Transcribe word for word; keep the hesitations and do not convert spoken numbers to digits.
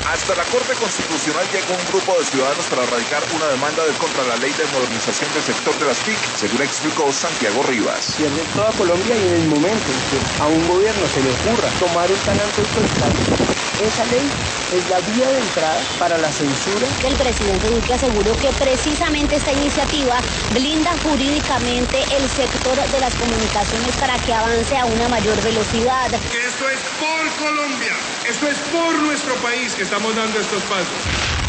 Hasta la Corte Constitucional llegó un grupo de ciudadanos para radicar una demanda de contra la ley de modernización del sector de las T I C, según explicó Santiago Rivas. Pierde toda Colombia y en el momento en que a un gobierno se le ocurra tomar un tan alto estatus, esa ley es la vía de entrada para la censura. El presidente Duque aseguró que precisamente esta iniciativa blinda jurídicamente el sector de las comunicaciones para que avance a una mayor velocidad. Que esto es por Colombia, esto es por nuestro país que estamos dando estos pasos.